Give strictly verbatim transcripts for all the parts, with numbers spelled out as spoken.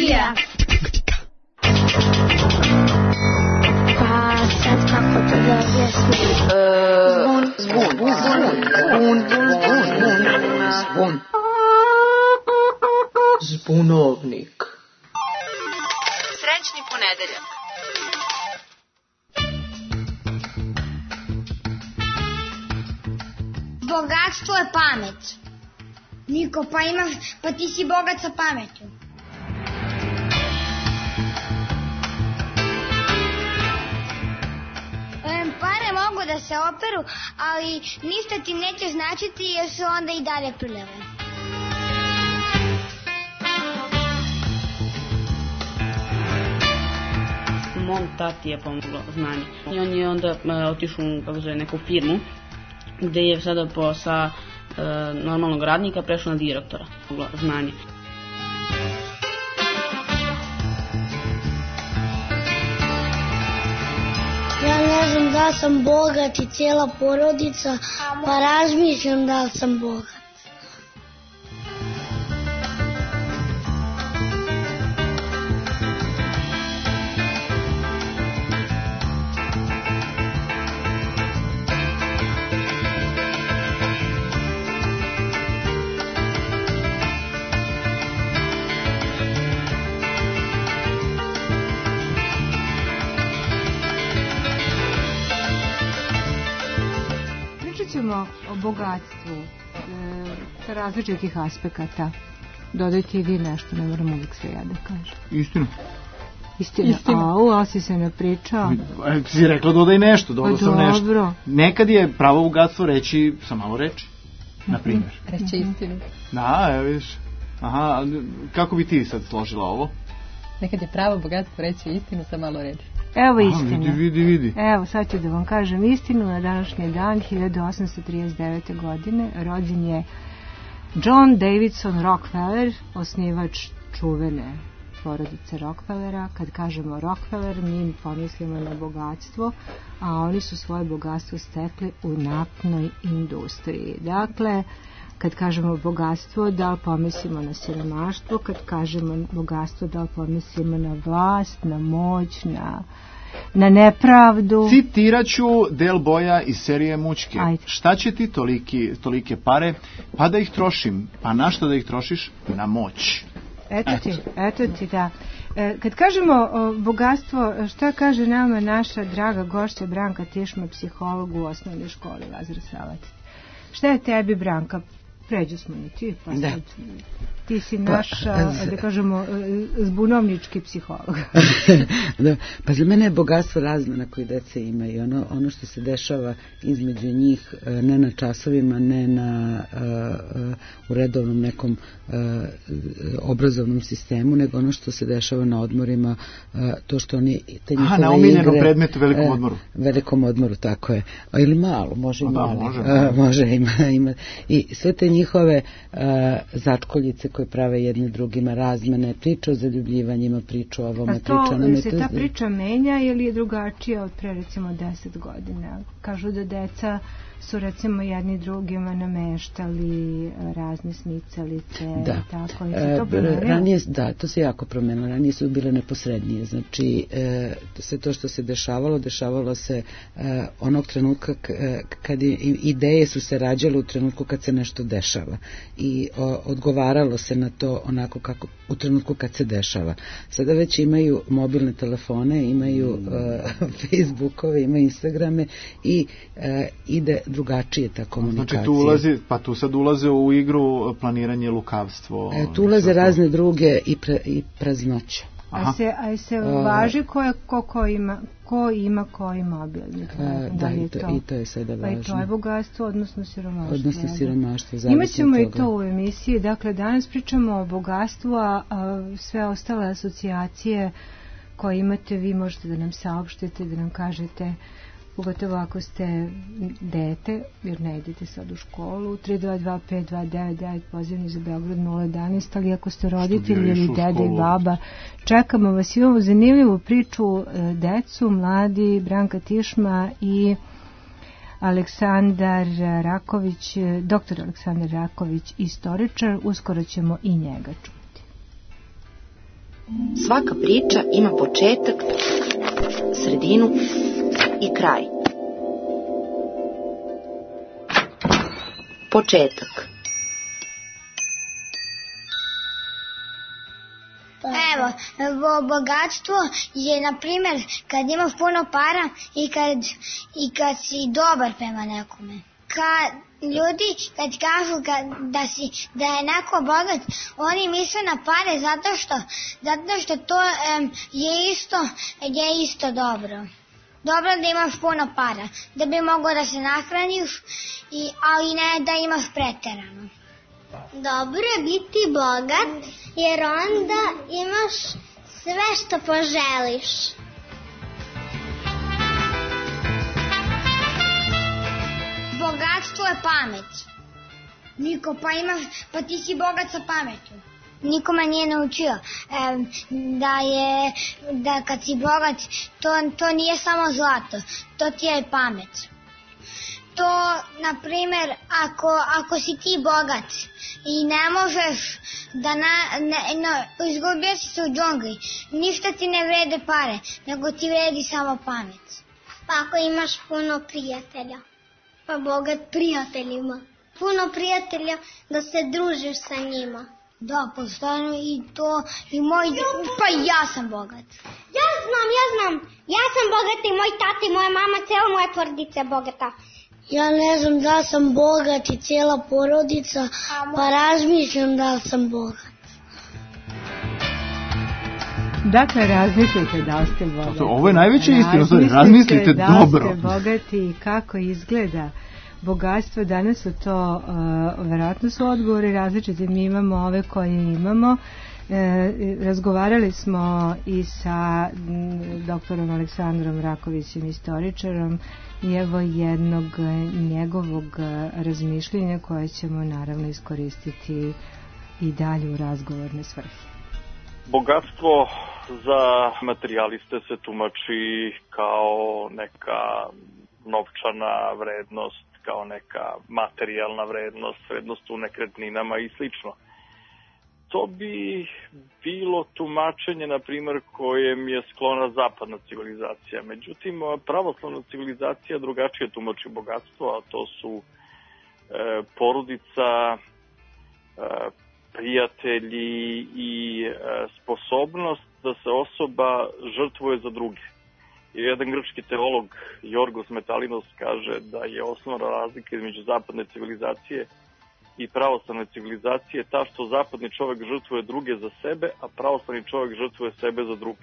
Emisija. Pa sad kako to da objasnim? Zvon. Zvon. Zvon. Zvon. Zbunovnik. Srećni ponedeljak. Bogatstvo je pamet. Niko, pa ima, pa ti si bogat sa pameću. Um, pare mogu da se operu, ali ništa ti neće značiti jer su onda i dalje prljave. Mom tati je pomoglo znanje. I on je onda uh, otišao u kako zove, neku firmu gde je sada po sa uh, normalnog radnika prešao na direktora znanje. Ja ne znam da sam bogat i cijela porodica, pa razmišljam da sam bogat. O bogatstvu e, sa različitih aspekata. Dodajte i vi nešto, ne moram uvijek sve ja da kažem. Istinu. Istina. Istina. Au, ali si se ne pričao. E, si rekla dodaj nešto, dodao sam nešto. Dobro. Nekad je pravo bogatstvo reći sa malo reči, na primjer. Reći istinu. Da, evo vidiš. Aha, kako bi ti sad složila ovo? Nekad je pravo bogatstvo reći istinu sa malo reči. Evo istina. Vidi, vidi, vidi. Evo, sad ću da vam kažem istinu. Na današnji dan, hiljadu osamsto trideset devete. godine, rođen je John Davidson Rockefeller, osnivač čuvene porodice Rockefellera. Kad kažemo Rockefeller, mi pomislimo na bogatstvo, a oni su svoje bogatstvo stekli u naftnoj industriji. Dakle, kad kažemo bogatstvo, da li pomislimo na siromaštvo, kad kažemo bogatstvo, da li pomislimo na vlast, na moć, na, na nepravdu. Citiraću Del Boya iz serije Mućke. Ajde. Šta će ti toliki, tolike pare? Pa da ih trošim. Pa na što da ih trošiš? Na moć. Eto ti, eto ti, da. E, kad kažemo o bogatstvo, šta kaže nama naša draga gošća Branka Tišma, psiholog u osnovnoj školi Lazar Salac? Šta je tebi, Branka? Pređu smo ni ti, pa sad, da. Ti si naš, pa, da kažemo, zbunovnički psiholog. Da, pa za mene je bogatstvo razmena koje deca imaju. Ono, ono što se dešava između njih, ne na časovima, ne na uh, u redovnom nekom uh, obrazovnom sistemu, nego ono što se dešava na odmorima, uh, to što oni, te njihove igre... Aha, na omiljenom predmetu velikom uh, odmoru. Velikom odmoru, tako je. Ili malo, može i malo. Da, može, uh, može ima, ima. I sve te njihove uh, začkoljice koje prave jedne drugima, razmene, priča o zaljubljivanjima, priča o ovome, priča o onome. A to se ta priča menja ili je drugačija od pre recimo deset godina? Kažu da deca su recimo jedni drugima nameštali razne smicalice, da. Tako i se to promenilo? Ranije, da, to se jako promenilo. Ranije su bile neposrednije. Znači, e, sve to što se dešavalo, dešavalo se e, onog trenutka k, kad je, ideje su se rađale u trenutku kad se nešto dešava. I o, odgovaralo se na to onako kako u trenutku kad se dešava. Sada već imaju mobilne telefone, imaju e, Facebookove, imaju Instagrame i e, ide drugačije ta komunikacija. Znači tu ulazi, pa tu sad ulaze u igru planiranje, lukavstvo. E, tu ulaze razne druge i, pre, i praznoće. A se, a se važi ko, je, ko, ko, ima, ko ima koji mobilni telefon? Da, da i, to, to? i to je sada važno. Pa i to je bogatstvo, odnosno siromaštvo. Odnosno siromaštvo, imaćemo i to u emisiji. Dakle, danas pričamo o bogatstvu, a, a sve ostale asocijacije koje imate, vi možete da nam saopštite, da nam kažete, pogotovo ako ste dete, jer ne idete sad u školu, tri dva dva pet dva devet devet, pozivni za Beograd nula jedanaest, ali ako ste roditelji ili dede i baba, čekamo vas. Imamo zanimljivu priču, decu, mladi, Branka Tišma i Aleksandar Raković, doktor Aleksandar Raković, istoričar, uskoro ćemo i njega čuti. Svaka priča ima početak, sredinu i kraj. Početak. Evo, bogatstvo je, na primjer, kad imaš puno para i kad, i kad si dobar prema nekome. Kad ljudi, kad kažu kad, da, si, da je neko bogat, oni misle na pare zato što, zato što to um, je, isto, je isto dobro. Dobro da imaš puno para, da bi mogao da se nahraniš, i, ali ne da imaš preterano. Dobro je biti bogat, jer onda imaš sve što poželiš. Bogatstvo je pamet. Niko, pa imaš, pa ti si bogat sa pametu. Niko me nije naučio e, da je, da kad si bogat, to, to nije samo zlato, to ti je pamet. To, na primjer, ako, ako si ti bogat i ne možeš da na, ne, no, izgubio si se u džungli, ništa ti ne vrede pare, nego ti vredi samo pamet. Pa ako imaš puno prijatelja, pa bogat prijateljima, puno prijatelja da se družiš sa njima. Da, postavljeno i to, i moj, pa ja sam bogat. Ja znam, ja znam, ja sam bogat i moj tata i moja mama, cijela moja porodica je bogata. Ja ne znam da sam bogat i cijela porodica, pa razmišljam da sam bogat. Dakle, razmislite da ste bogati. Ovo je najveća istina, razmislite da dobro. Da ste bogati i kako izgleda bogatstvo. Danas su to, uh, verovatno su odgovori različiti. Mi imamo ove koje imamo. E, razgovarali smo i sa m, doktorom Aleksandrom Rakovićem, istoričarom, i evo jednog njegovog razmišljenja koje ćemo naravno iskoristiti i dalje u razgovorne svrhe. Bogatstvo za materijaliste se tumači kao neka novčana vrednost, kao neka materijalna vrednost, vrednost u nekretninama i slično. To bi bilo tumačenje, na primjer, kojem je sklona zapadna civilizacija. Međutim, pravoslavna civilizacija drugačije tumači bogatstvo, a to su e, porodica, e, prijatelji i e, sposobnost da se osoba žrtvuje za druge. I jedan grčki teolog, Jorgos Metalinos, kaže da je osnovna razlika između zapadne civilizacije i pravoslavne civilizacije ta što zapadni čovjek žrtvuje druge za sebe, a pravoslavni čovjek žrtvuje sebe za druge.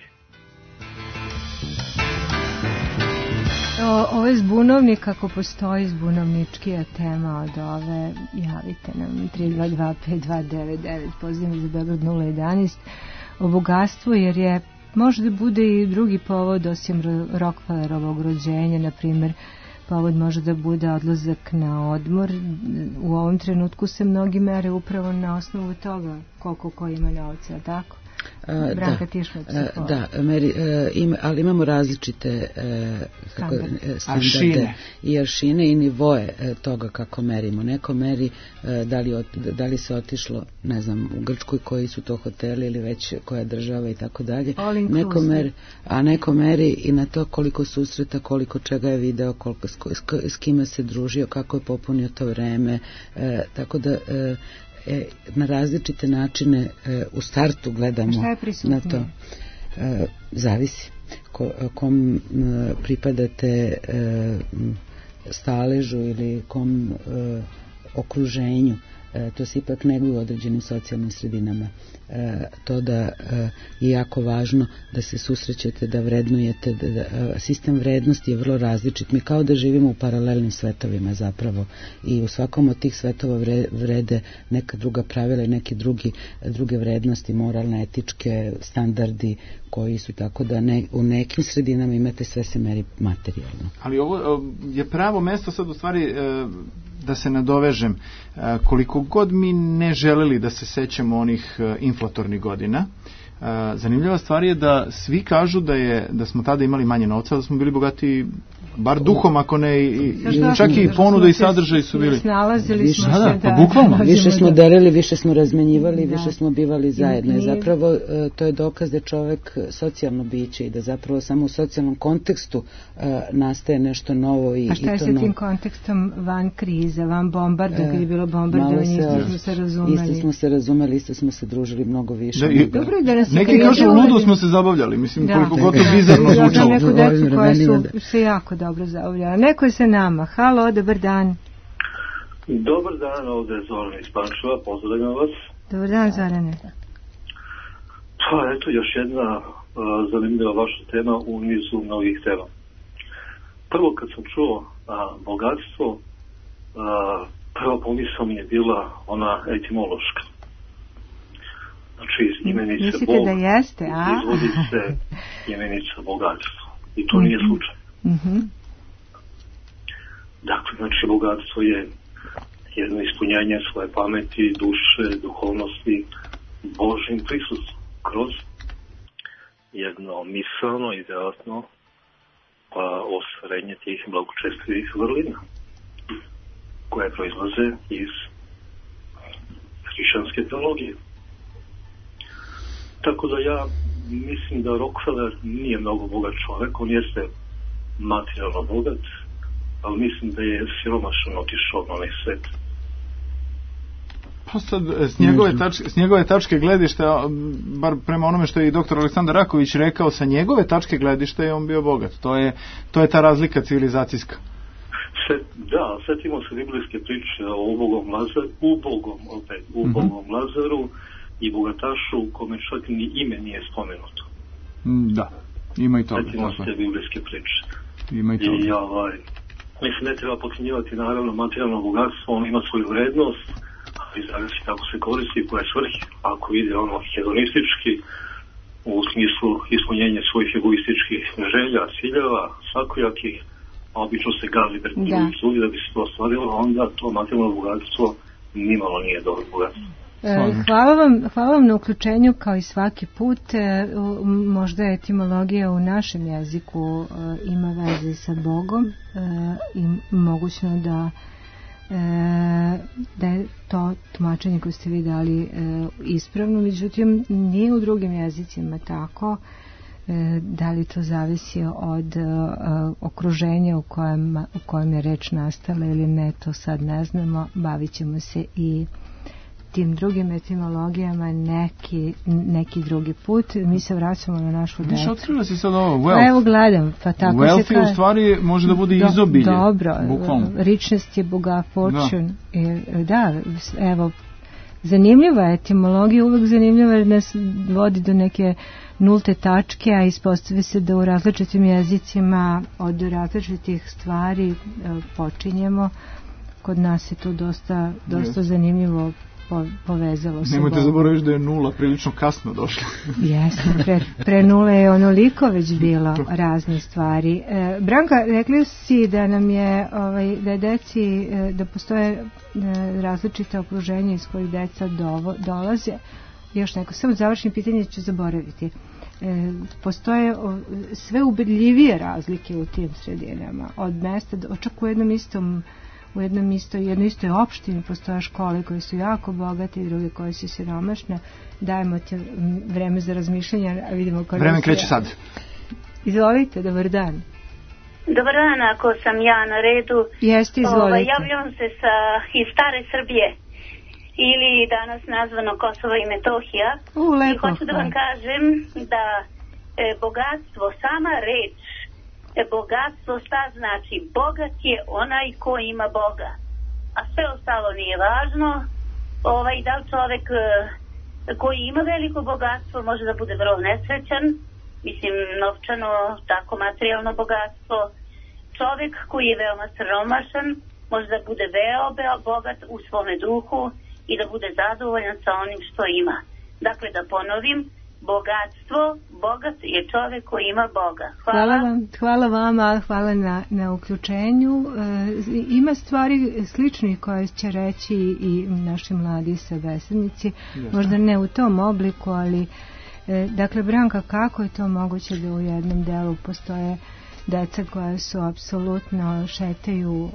O, ovo je zbunovnik, ako postoji zbunovničkija tema od ove, javite nam tri dva dva pet dva devet devet, pozivam za Beograd nula jedanaest, o bogatstvu, jer je možda bude i drugi povod osim Rockefellerovog rođenja, na primjer, povod može da bude odlazak na odmor. U ovom trenutku se mnogi mere upravo na osnovu toga koliko ko ima novca, tako? Branka Tišmac. Da, da meri, ima, ali imamo različite kako, standarde i aršine i nivoe toga kako merimo. Neko meri da li, od, da li se otišlo, ne znam, u Grčkoj koji su to hoteli ili već koja država i tako dalje. Neko meri, a neko meri i na to koliko susreta, koliko čega je video, koliko s, s kime se družio, kako je popunio to vreme. E, tako da e, E, na različite načine e, u startu gledamo na to. E, zavisi Ko, kom e, pripadate e, staležu ili kom e, okruženju. E, to se ipak neguje u određenim socijalnim sredinama. E, to da e, je jako važno da se susrećete, da vrednujete, da, da, sistem vrednosti je vrlo različit. Mi kao da živimo u paralelnim svetovima zapravo i u svakom od tih svetova vre, vrede neka druga pravila i neke drugi, druge vrednosti, moralne, etičke, standardi koji su tako da ne, u nekim sredinama imate sve se meri materijalno. Ali ovo je pravo mesto sad u stvari da se nadovežem. Koliko god mi ne želeli da se sećamo onih inflatornih godina, zanimljiva stvar je da svi kažu da je da smo tada imali manje novca, da smo bili bogati bar duhom, ako ne i, i čak i ponuda i sadržaj su bili. Snalazili smo se, da, pa bukvalno. Više smo delili, više smo razmenjivali, više smo bivali zajedno. I zapravo to je dokaz da je čovek socijalno biće i da zapravo samo u socijalnom kontekstu nastaje nešto novo. I, a šta je sa tim kontekstom van krize, van bombarda, kad je bilo bombardovanje, isto smo se razumeli. Isto smo se razumeli, isto smo se družili mnogo više. Da, i, dobro, da nas neki kažu ludo smo se zabavljali, mislim, koliko god to bizarno zvučalo. Neku decu koja su se jako dobro zabavljala. Neko je sa nama. Halo, dobar dan. Dobar dan, ovdje je Zoran iz Pančeva, pozdravljam vas. Dobar dan, Zorane. Pa eto, još jedna uh, zanimljiva vaša tema u nizu mnogih tema. Prvo kad sam čuo uh, bogatstvo, uh, prva pomisla mi je bila ona etimološka. Znači, iz imenice Mislite Bog da jeste, a? izvodi se imenica bogatstvo. I to nije slučaj. Mhm. Dakle, znači, bogatstvo je jedno ispunjanje svoje pameti, duše, duhovnosti, Božjim prisustvom kroz jedno misalno i vjerojatno pa, ostvarenje tih blagočestivih vrlina koje proizlaze iz hrišćanske teologije. Tako da ja mislim da Rockefeller nije mnogo bogat čovjek, on jeste materijalno bogat, ali mislim da je siromašan otišao na onaj svet. Pa sad, s njegove, tačke, s njegove tačke gledišta, bar prema onome što je i doktor Aleksandar Raković rekao, sa njegove tačke gledišta je on bio bogat. To je, to je ta razlika civilizacijska. Set, da, setimo se biblijske priče o ubogom Lazaru, ubogom, opet, ubogom mm-hmm. Lazaru i bogatašu kome čak ni ime nije spomenuto. Da, ima i toga. Setimo se biblijske priče. Ima i toga. I ovaj, mislim, ne treba podcjenjivati naravno materijalno bogatstvo, ono ima svoju vrednost, ali zavisi kako se koristi i koje svrhe. Ako ide ono hedonistički, u smislu ispunjenja svojih egoističkih želja, ciljeva, svakojakih, a obično se gazi prekođuju ljudi da bi se to ostvarilo, onda to materijalno bogatstvo nimalo nije dobro bogatstvo. Hvala vam, hvala vam na uključenju kao i svaki put. Možda etimologija u našem jeziku ima veze sa Bogom i mogućno da da je to tumačenje koje ste vi dali ispravno, međutim nije u drugim jezicima tako. Da li to zavisi od okruženja u kojem, u kojem je reč nastala ili ne, to sad ne znamo. Bavit ćemo se i tim drugim etimologijama neki, neki drugi put. Mi se vraćamo na našu decu. Viš, otkrila si sad ovo, wealth. Evo gledam, pa tako wealth se kaže. U stvari može da bude do, izobilje. Dobro, bukvalno. Richness je boga, fortune. Da. da, evo, zanimljiva etimologija, uvek zanimljiva jer nas vodi do neke nulte tačke, a ispostavi se da u različitim jezicima od različitih stvari počinjemo. Kod nas je to dosta, dosta yes. zanimljivo po, povezalo se. Nemojte zaboraviti da je nula prilično kasno došla. Jesmo, pre, pre nule je onoliko već bilo razne stvari. E, Branka, rekli si da nam je, ovaj, da je deci, da postoje e, različite okruženja iz kojih deca dovo, dolaze. Još neko, samo završim pitanje ću zaboraviti. E, postoje o, sve ubedljivije razlike u tim sredinama. Od mesta, čak u jednom istom u jednom istoj, jednoj istoj opštini postoje škole koje su jako bogate i druge koje su siromašne. Dajemo ti vreme za razmišljanje, a vidimo kako... Vreme kreće sad. Izvolite, dobar dan. Dobar dan, ako sam ja na redu. Jeste, izvolite. Ovaj, javljam se sa, iz stare Srbije ili danas nazvano Kosovo i Metohija. U, lepo. I hoću da vam kažem da e, bogatstvo, sama reč bogatstvo, šta znači? Bogat je onaj ko ima Boga. A sve ostalo nije važno. Ovaj, da li čovek koji ima veliko bogatstvo može da bude vrlo nesrećan, mislim novčano, tako materijalno bogatstvo. Čovek koji je veoma siromašan može da bude veoma bogat u svome duhu i da bude zadovoljan sa onim što ima. Dakle, da ponovim, bogatstvo, bogat je čovjek koji ima Boga. Hvala. Hvala vam, hvala vama, hvala na, na uključenju. E, ima stvari sličnih koje će reći i naši mladi savesednici, možda ne u tom obliku, ali E, dakle, Branka, kako je to moguće da u jednom delu postoje deca koja su apsolutno šetaju?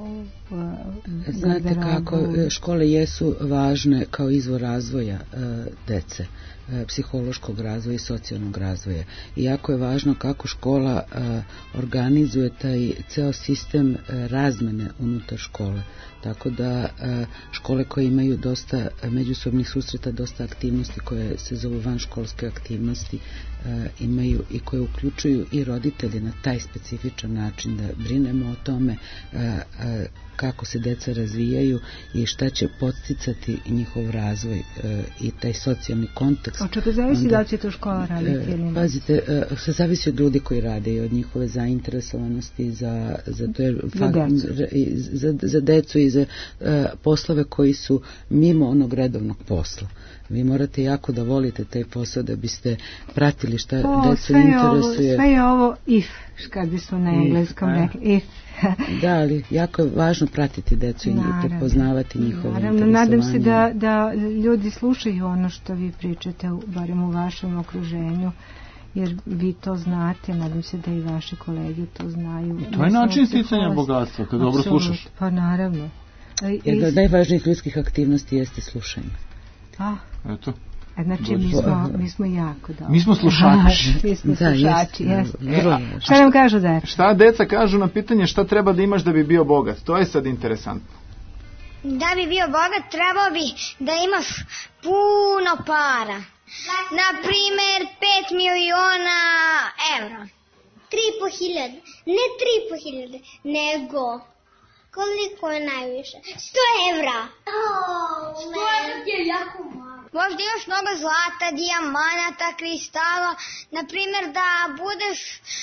Znate kako, škole jesu važne kao izvor razvoja e, dece, e, psihološkog razvoja i socijalnog razvoja. I jako je važno kako škola e, organizuje taj ceo sistem e, razmene unutar škole. Tako da e, škole koje imaju dosta međusobnih susreta, dosta aktivnosti koje se zovu vanškolske aktivnosti, e, imaju i koje uključuju i roditelje na taj specifičan način, da brinemo o tome e, e, kako se deca razvijaju i šta će podsticati njihov razvoj e, i taj socijalni kontekst. Od čega zavisi da će to škola raditi ili ne? Pazite, e, se zavisi od ljudi koji rade i od njihove zainteresovanosti za, za, to je, za, decu. za, za decu i za e, poslove koji su mimo onog redovnog posla. Vi morate jako da volite taj posao da biste pratili šta o, decu interesuje. Ovo, sve je ovo if, kad bismo na engleskom rekli, if. Da, ali jako je važno pratiti decu i prepoznavati njihovo interesovanje. Nadam se da, da ljudi slušaju ono što vi pričate, barem u vašem okruženju, jer vi to znate, nadam se da i vaši kolege to znaju. I to je način sticanja bogatstva, kad dobro slušaš. Pa naravno. Jedna od najvažnijih ljudskih aktivnosti jeste slušanje. A, eto. Znači, mi smo, mi smo jako dobro. Mi smo slušači. Mi smo da, slušači, jest. jeste. Šta nam kažu deca? Šta deca kažu na pitanje šta treba da imaš da bi bio bogat? To je sad interesantno. Da bi bio bogat, trebao bi da imaš puno para. Na primer, pet miliona evra. Tri i po hiljade. Ne tri i po hiljade, nego... Koliko je najviše? Sto evra. Sto evra je jako malo. Možda imaš mnogo zlata, dijamanata, kristala. Naprimjer, da budeš,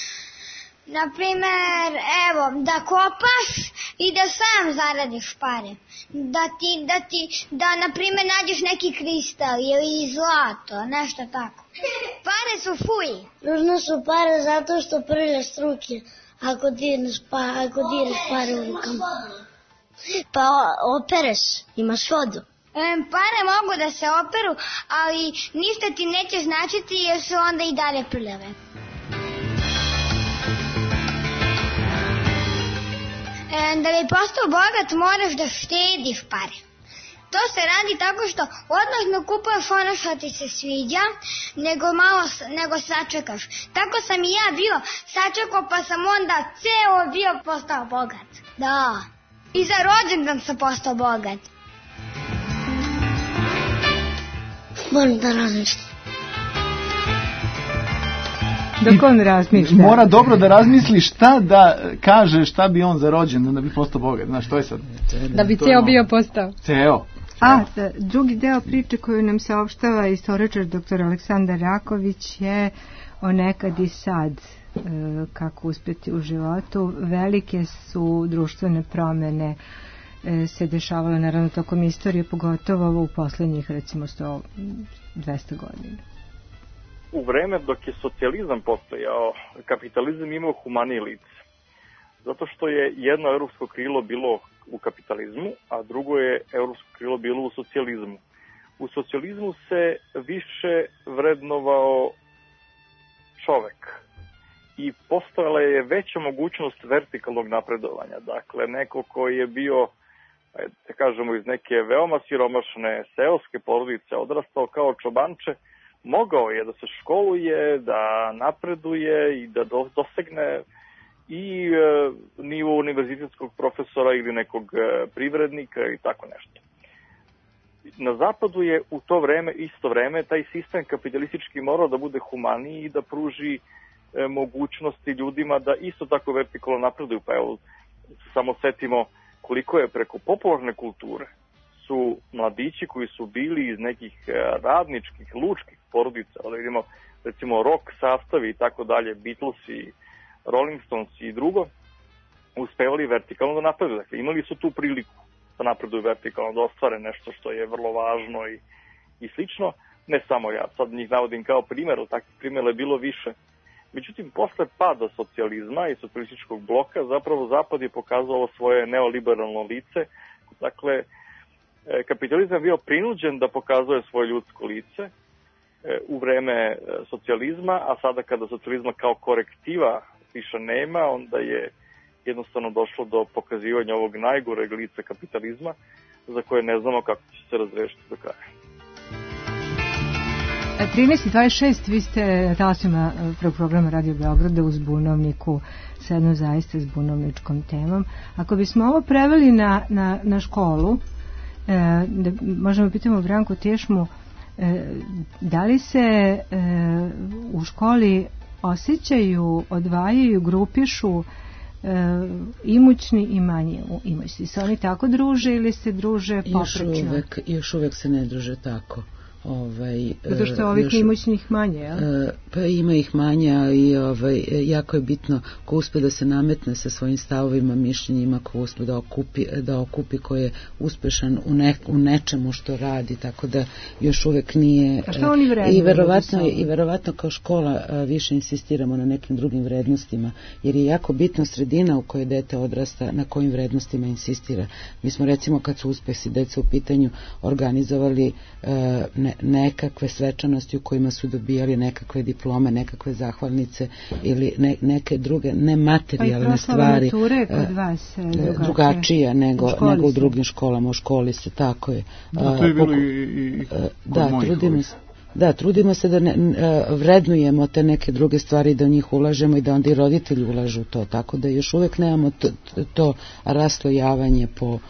naprimjer, evo, da kopaš i da sam zaradiš pare. Da ti, da ti, da, naprimjer, nađeš neki kristal ili zlato, nešto tako. Pare su fuj. Nužno su pare zato što prljaš ruke. Ako dirneš, pa, ako dirneš pare u rukama. Pa opereš, imaš vodu. E, pare mogu da se operu, ali ništa ti neće značiti jer su onda i dalje prljave. E, da bi postao bogat moraš da štediš pare. To se radi tako što odmah ne kupuješ ono što ti se sviđa, nego malo nego sačekaš. Tako sam i ja bio, sačekao pa sam onda ceo bio postao bogat. Da, i za rođendan sam postao bogat. Moram da razmišljam. Dok on razmišlja. Mora dobro da razmisli šta da kaže, šta bi on za rođendan da bi postao bogat. Znaš, to je sad. Da bi ceo bio postao. Ceo. A, drugi deo priče koju nam saopštava istoričar doktor Aleksandar Raković je o nekad i sad, e, kako uspjeti u životu. Velike su društvene promjene e, se dešavale naravno tokom istorije, pogotovo u posljednjih recimo sto do dvesta godina. U vreme dok je socijalizam postojao, kapitalizam imao humanije lice. Zato što je jedno evropsko krilo bilo u kapitalizmu, a drugo je evropsko krilo bilo u socijalizmu. U socijalizmu se više vrednovao čovek i postojala je veća mogućnost vertikalnog napredovanja. Dakle, neko koji je bio, da kažemo, iz neke veoma siromašne seoske porodice odrastao kao čobanče, mogao je da se školuje, da napreduje i da dosegne i e, nivo univerzitetskog profesora ili nekog e, privrednika i tako nešto. Na zapadu je u to vreme, isto vreme, taj sistem kapitalistički morao da bude humaniji i da pruži e, mogućnosti ljudima da isto tako vertikalno napreduju. Pa evo, samo setimo koliko je preko popularne kulture su mladići koji su bili iz nekih e, radničkih, lučkih porodica, da vidimo recimo rock sastavi i tako dalje, Beatlesi, Rolling Stones i drugo, uspevali vertikalno da napreduju. Dakle, imali su tu priliku da napreduju vertikalno, da ostvare nešto što je vrlo važno i, i slično. Ne samo ja, sad njih navodim kao primjer, takvih primjera je bilo više. Međutim, posle pada socijalizma i socijalističkog bloka, zapravo Zapad je pokazao svoje neoliberalno lice. Dakle, kapitalizam je bio prinuđen da pokazuje svoje ljudsko lice u vreme socijalizma, a sada kada socijalizma kao korektiva više nema, onda je jednostavno došlo do pokazivanja ovog najgoreg lica kapitalizma, za koje ne znamo kako će se razrešiti do kraja. trinaest i dvadeset šest vi ste na talasima prvog programa Radio Beograda u Zbunovniku sa jednom zaista zbunovničkom temom. Ako bismo ovo preveli na, na, na školu, e, da možemo pitamo Branku Tješmu, e, da li se e, u školi osjećaju, odvajaju, grupišu e, imućni i manje imućni? Se oni tako druže ili se druže poprečno? Još uvek, još uvek se ne druže tako. Ovaj, zato što ovih još, imućnih manje, jel? Pa ima ih manje i ovaj, jako je bitno ko uspe da se nametne sa svojim stavovima, mišljenjima, ko uspe da okupi, da okupi ko je uspešan u, ne, u nečemu što radi, tako da još uvek nije... A što oni vrednuju? I verovatno, I verovatno kao škola više insistiramo na nekim drugim vrednostima, jer je jako bitno sredina u kojoj dete odrasta, na kojim vrednostima insistira. Mi smo recimo kad su uspesi deca u pitanju organizovali ne, nekakve svečanosti u kojima su dobijali nekakve diplome, nekakve zahvalnice ili ne, neke druge nematerijalne stvari. Pa i proslava mature kod vas drugačije, drugačija nego, u nego u drugim školama, u školi se, tako je. Da, to je bilo i, i kod da, mojih trudimo se. Da, trudimo se da ne, vrednujemo te neke druge stvari, da u njih ulažemo i da onda i roditelji ulažu u to, tako da još uvek nemamo to, to raslojavanje po,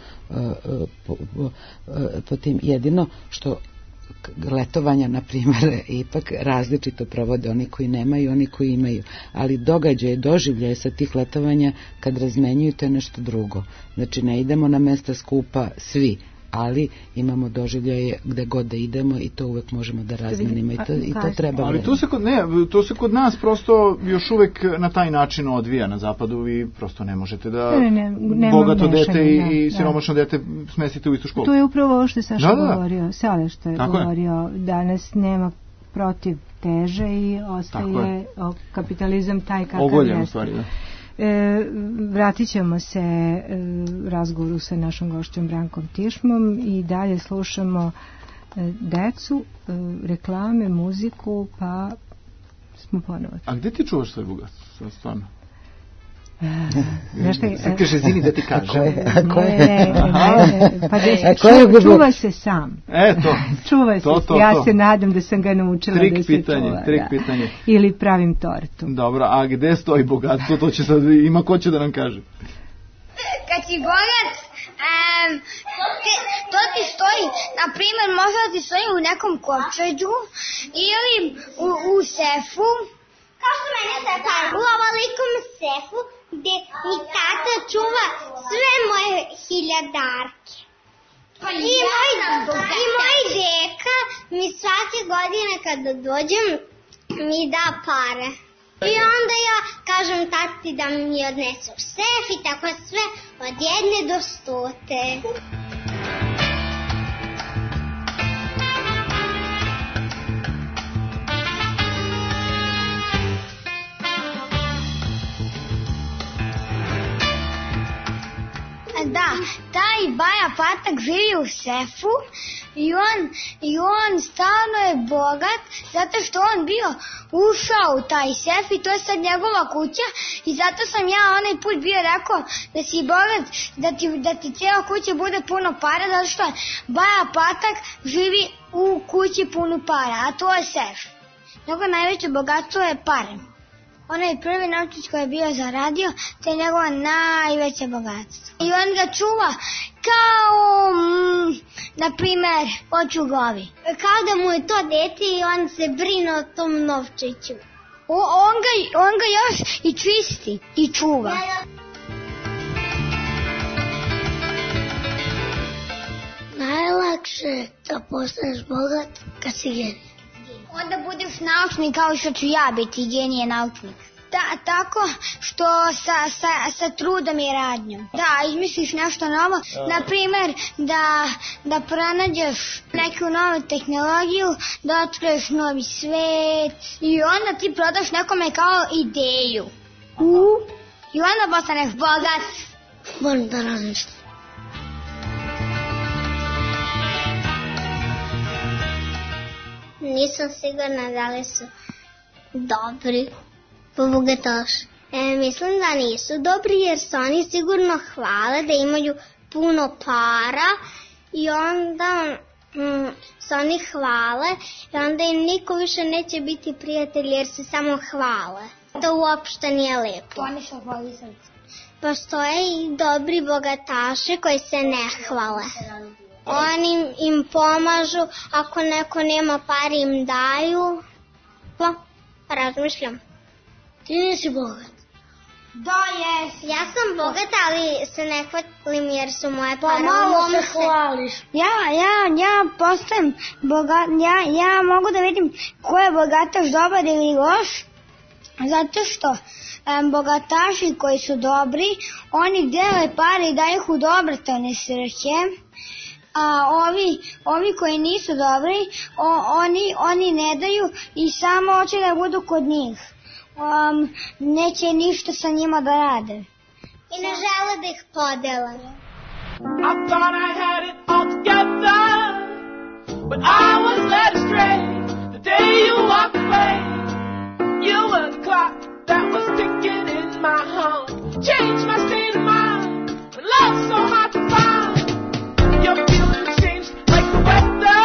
po, po, po tim. Jedino što letovanja, na primjer, ipak različito provode oni koji nemaju i oni koji imaju, ali događaje, doživljaje sa tih letovanja kad razmenjuju, to je nešto drugo. Znači ne idemo na mesta skupa svi, ali imamo doživljaje gde god da idemo i to uvek možemo da razmenimo i to, i to treba. Ali to se, kod, ne, to se kod nas prosto još uvek na taj način odvija na zapadu, vi prosto ne možete da ne, ne, ne, bogato mešanje, dete i, da, i siromašno da. dete smestite u istu školu. To je upravo ovo što je Saša da, da. govorio, Sale što je Tako govorio, je. Danas nema protiv teže i ostaje kapitalizam taj kakav Ogoljen, u stvari, da. E, vratit ćemo se e, razgovoru sa našom gošćom Brankom Tješmom i dalje slušamo e, decu, e, reklame, muziku, pa smo ponovo. A gde ti čuvaš sve bogatstvo, stvarno? Sad kaže, izvini da ti kaže. A ko je? Pa da čuva se sam. E, to. Čuva se, to, to, ja to. se nadam da sam ga naučila trik da se pitanje, čuva. Trik da. pitanje. Ili pravim tortu. Dobro, a gde stoji bogatstvo, to će sad, ima ko će da nam kaže. Kad si bogat, um, te, to ti stoji, na primjer, možda ti stoji u nekom kovčeđu ili u, u sefu. Kao što mene tata, u ovolikom sefu, gde mi tata čuva sve moje hiljadarke. Pa I, moj, I moj deka mi svake godine kada dođem mi da pare. I onda ja kažem tati da mi odnese u sef i tako sve od jedne do stote. Da, taj Baja Patak živi u sefu i on, i on stalno je bogat zato što on bio ušao u taj sef i to je sad njegova kuća i zato sam ja onaj put bio rekao da si bogat, da ti, da ti cijela kuća bude puno para zato što Baja Patak živi u kući puno para, a to je sef. Njegov najveće bogatstvo je pare. Onaj prvi novčić koji je bio zaradio, to je njegova najveće bogatstvo. I on ga čuva kao, mm, na primer, očugovi. Kao da mu je to dete i on se brine o tom novčiću. O, on, ga, on ga još i čisti i čuva. Najlakše je da postaneš bogat kad si genij. Onda budeš naučnik kao što ću ja biti, genije naučnik. Da, tako što sa, sa, sa trudom i radnjom. Da, izmisliš nešto novo, na primjer da, da pronađeš neku novu tehnologiju, da otkriješ novi svet i onda ti prodaš nekome kao ideju. U, I onda postaneš bogat. Moram da razmišljam. nisam sigurna da li su dobri bogataši. E, mislim da nisu dobri jer se oni sigurno hvale da imaju puno para i onda mm, se oni hvale i onda im niko više neće biti prijatelj jer se samo hvale. To uopšte nije lepo. Oni su hvalisavci. Postoje i dobri bogataši koji se ne hvale. Oni im pomažu, ako neko nema pari im daju. Pa, razmišljam. Ti nisi bogat. Da, jes. Ja sam bogata, ali se ne hvalim jer su moje Pa pare. malo se hvališ. Ja, ja, ja postajem bogat, ja, ja mogu da vidim ko je bogataš dobar ili loš, zato što um, bogataši koji su dobri, oni dele pare i daju ih u dobrotvorne svrhe, a ovi, ovi koji nisu dobri, o, oni, oni ne daju i samo hoće da budu kod njih. Um, neće ništa sa njima da rade. I ne žele da ih podele. I thought I had it all together, but I was led astray the day you walked away. You were the clock that was ticking in my heart. Changed my state of mind when love's so hard to find. Your feelings changed like the weather.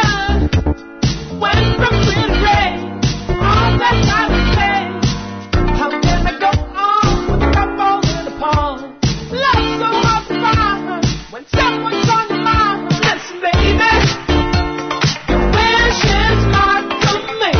Went from clear to gray, all that I was saying. How can I go on with a cup all in a palm? Love's so hard to find when someone's on your mind. Listen, baby, your wish is not to me.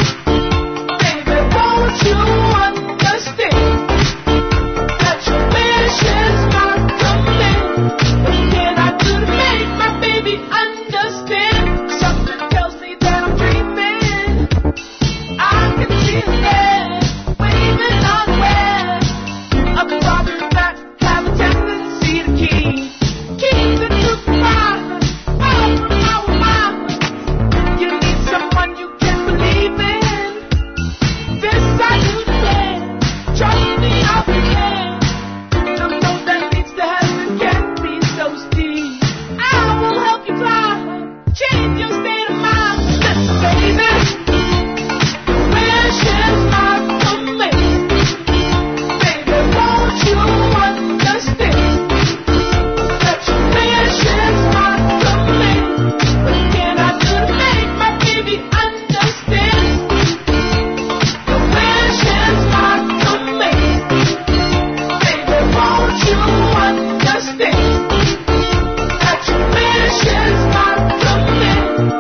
Baby, won't you understand that your wish is not to me? What can I do to make my baby understand? Something tells me that I'm dreaming. I can see it there, waving unaware of problems that have a tendency to keep keep the truth alive, far from our mind. You need someone you can believe in. This I do declare. Trust me, I'll be there. The road that leads to heaven can be so steep. I will help you climb, change your state of mind. Listen, baby, your wish is not to me. Baby, won't you understand that your wish is not to me? What can I do to make my baby understand? Your wish is not to me. Baby, won't you understand that your wish is not to me?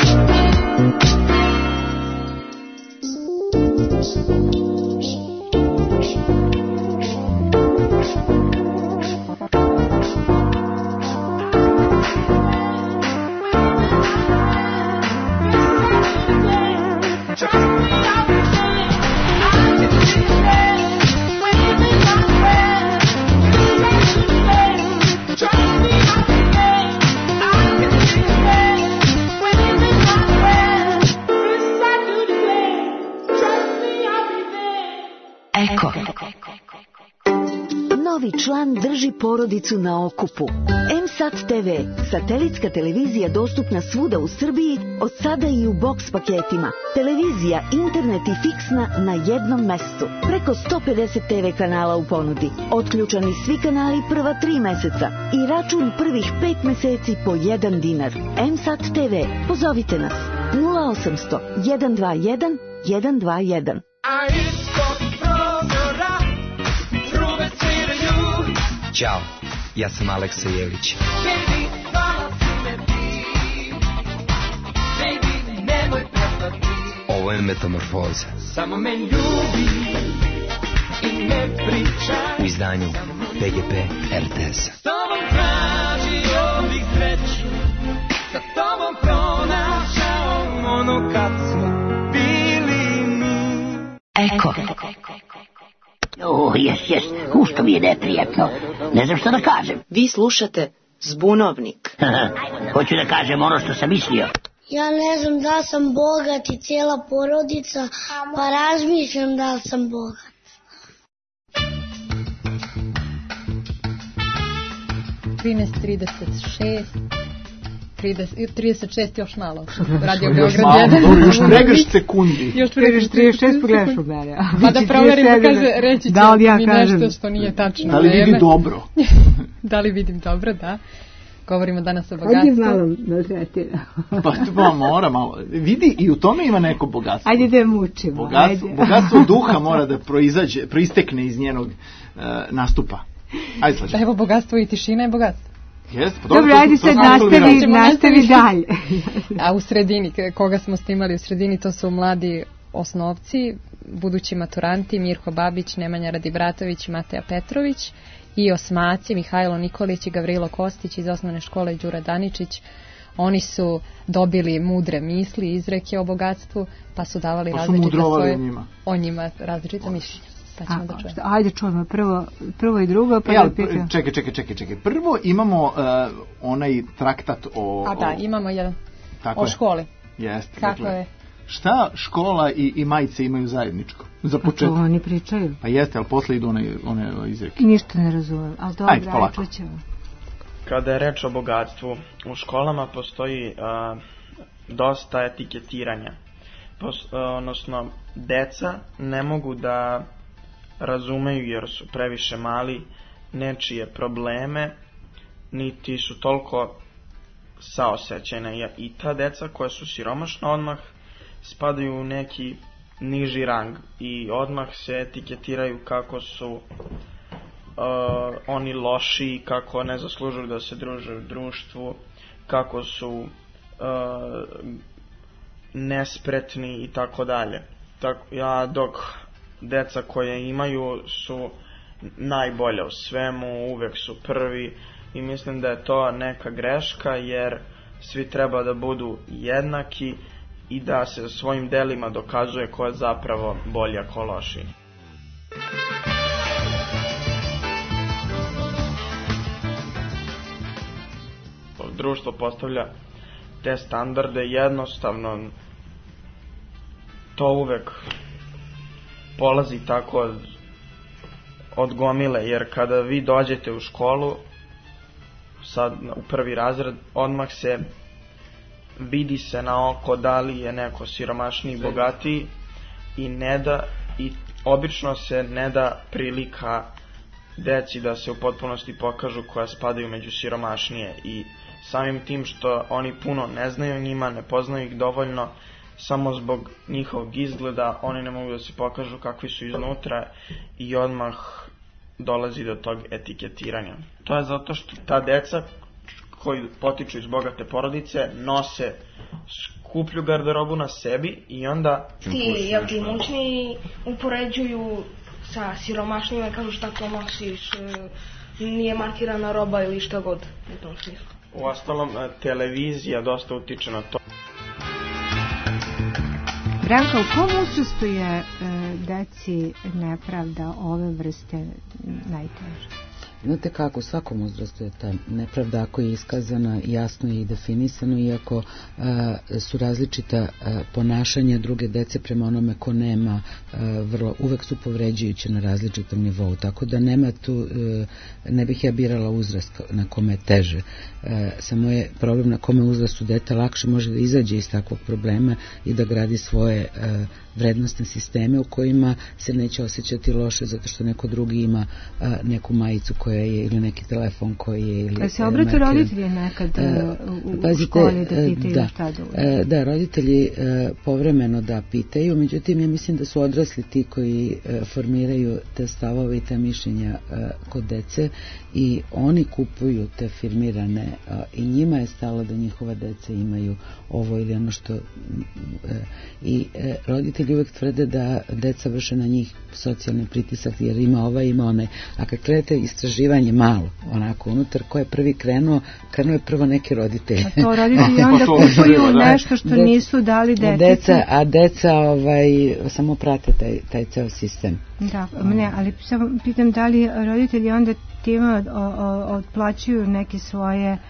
Trust me, I'll be there. I can see it there, waving unaware. This I do declare. Trust me, I'll be there. I can see it there, waving unaware. This I do declare. Trust me, I'll be there. Eko. Novi član drži porodicu na okupu. M-Sat te ve, satelitska televizija dostupna svuda u Srbiji, od sada i u boks paketima. Televizija, internet i fiksna na jednom mestu. Preko sto pedeset te ve kanala u ponudi. Otključani svi kanali prva tri meseca i račun prvih pet meseci po jedan dinar. M-Sat te ve, pozovite nas nula osamsto jedan dva jedan jedan dva jedan. A ispod prozora trube sviraju. Ćao, ja sam Aleksa Jelić. Baby, hvala si me ti. Baby, nemoj prestati. Ovo je Metamorfoza. Samo me ljubi i ne pričaj. U izdanju P G P R T S-a. S tobom tražio bih sreću, sa tobom pronašao ono kad smo bili mi. Eko. O, jes, jes, ušto mi je neprijatno. Ne znam što da kažem. Vi slušate Zbunovnik. Hoću da kažem ono što sam mislio. Ja ne znam da sam bogat i cijela porodica, pa razmišljam da sam bogat. trinaest trideset šest. trideset šest još malo. Radio Još Beograd malo, jedan. dobro, još pregrš sekundi. Još pregrš trideset šest pogledaš u mene. Pa da proverim, da kaže, reći će da li ja mi kažem, nešto što nije tačno. Da li vidi dobro? Da li vidim dobro, da. Govorimo danas o bogatstvu. Ajde malo maltretira. Pa to mora malo. Vidi, i u tome ima neko bogatstvo. Ajde da je mučimo. Bogatstvo, bogatstvo duha mora da proizađe, proistekne iz njenog uh, nastupa. Ajde, slađe. Evo, bogatstvo i tišina je bogatstvo. Jest, pa dobro, ajde sad nastavi, nastavi dalje. A u sredini, koga smo snimali u sredini, to su mladi osnovci, budući maturanti, Mirko Babić, Nemanja Radibratović, Mateja Petrović, i osmaci, Mihajlo Nikolić i Gavrilo Kostić iz osnovne škole Đura Daničić. Oni su dobili mudre misli, izreke o bogatstvu, pa su davali pa su različite svoje... o njima. O njima različita mišljenja. Pa ćemo A, da čujemo. Ajde čujemo prvo, prvo i drugo. Pa ja, da pitamo. Čekaj, čekaj, čekaj, čekaj. Prvo imamo uh, onaj traktat o... A da, o... imamo jedan Tako o je. školi. Jeste. Kako dakle, je? Šta škola i, i majice imaju zajedničko? Za početak. A to oni pričaju. Pa jeste, ali posle idu one, one izreke. Ništa ne razumem, ali dobro, ajde, ajde čućemo. Kada je reč o bogatstvu, u školama postoji a, dosta etiketiranja. Pos, a, odnosno, deca ne mogu da razumeju jer su previše mali nečije probleme, niti su toliko saosećajna i ta deca koja su siromašna odmah spadaju u neki niži rang i odmah se etiketiraju kako su uh, oni loši, kako ne zaslužuju da se druže u društvu, kako su uh, nespretni i tako dalje. Tako, ja dok deca koje imaju su najbolja u svemu, uvek su prvi. I mislim da je to neka greška jer svi treba da budu jednaki i da se svojim delima dokazuje ko je zapravo bolji, a ko lošiji. Društvo postavlja te standarde, jednostavno to uvek polazi tako od, od gomile, jer kada vi dođete u školu sad u prvi razred, odmah se vidi se na oko da li je neko siromašniji, bogatiji i ne da, i obično se ne da prilika deci da se u potpunosti pokažu koja spadaju među siromašnije i samim tim što oni puno ne znaju njima, ne poznaju ih dovoljno, samo zbog njihovog izgleda oni ne mogu da se pokažu kakvi su iznutra i odmah dolazi do tog etiketiranja. To je zato što ta deca koji potiču iz bogate porodice nose skuplju garderobu na sebi i onda... Ti, jel ti moćni upoređuju sa siromašnjima i kažu šta to nosiš, nije markirana roba ili šta god u tom smislu. Uostalom, televizija dosta utiče na to. Branka, u kom uzrastu je e, deci nepravda ove vrste najteža? Znate kako, u svakom uzrastu je ta nepravda ako je iskazana jasno i definisano, iako a, su različita a, ponašanja druge dece prema onome ko nema, a, vrlo, uvek su povređujuće na različitom nivou, tako da nema tu, a, ne bih ja birala uzrast na kome je teže. A, samo je problem na kome uzrastu dete lakše može da izađe iz takvog problema i da gradi svoje a, vrednostne sisteme u kojima se neće osjećati loše zato što neko drugi ima a, neku majicu koja je ili neki telefon koji je ili... A se obrate roditelji nekad u, u pazite, školi da pitaju da, šta da... Da, roditelji povremeno da pitaju, međutim ja mislim da su odrasli ti koji formiraju te stavove i te mišljenja kod dece i oni kupuju te firmirane i njima je stalo da njihova deca imaju ovo ili ono što i roditelji uvek tvrde da deca vrše na njih socijalni pritisak jer ima ova, ima onaj, a kad gledate istraživanje malo, onako unutar ko je prvi krenuo, krenuo je prvo neki roditelji. A to roditelji onda kupuju nešto što deca, nisu dali detetu. Deca, a deca ovaj, samo prate taj, taj ceo sistem. Da, ne, ali samo pitam da li roditelji onda time otplaćuju neke svoje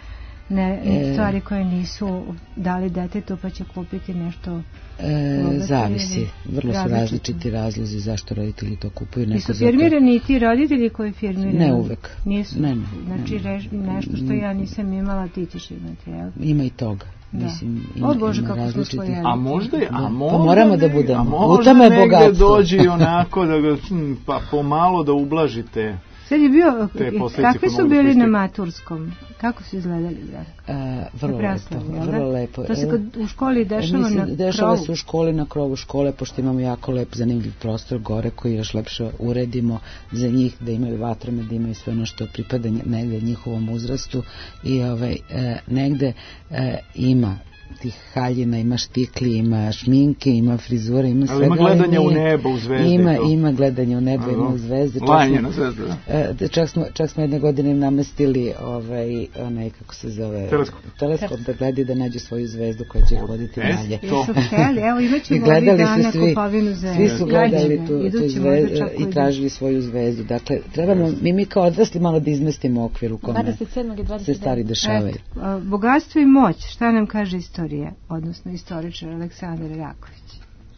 ne, e, stvari koje nisu dali detetu pa će kupiti nešto e, zavisi, vrlo su različiti razlozi zašto roditelji to kupuju. Neko I su firmirani i ti roditelji koji firmirani? Ne uvek. Nisu, ne, ne, znači ne, rež, nešto što ja nisam imala ti ćeš imati, jel? Ima i toga. Da. Mislim, ima, o Bože, ima kako smo svojeli. A možda je, a možda pa moramo ne, da budemo. A možda negde dođe onako da ga, pa pomalo da ublažite. Sad je bio, kakvi su bili na maturskom? Kako su izgledali? Uh, vrlo lepo, vrlo lepo. To se kod, u školi dešava Mislim, na krovu? Dešava se u školi na krovu škole, pošto imamo jako lep, zanimljiv prostor gore koji još lepše uredimo za njih, da imaju vatromet, da imaju sve ono što pripada negde njihovom uzrastu i ovaj, eh, negde eh, ima tih haljina, ima štikli, ima šminke, ima frizure, ima sve. Ali ima gledanje u nebo, u zvezde. Ima, ima gledanje u nebo, ima u zvezde. Lanje na zvezde, da. Čak smo, čak smo jedne godine im namestili ovaj, onaj, kako se zove, teleskop, teleskop da gledi da nađu svoju zvezdu koja će hoditi dalje. Jesu hteli, evo imat ćemo ovih dana kupovinu zvezdu. Svi su gledali tu, tu zvezdu i tražili svoju zvezdu. Dakle, trebamo, mi, mi kao odrasli malo da izmestimo okvir u kome se stvari dešavaju. Bogatstvo i moć, šta nam kaže istorija? Odnosno istoričar Aleksandar Raković.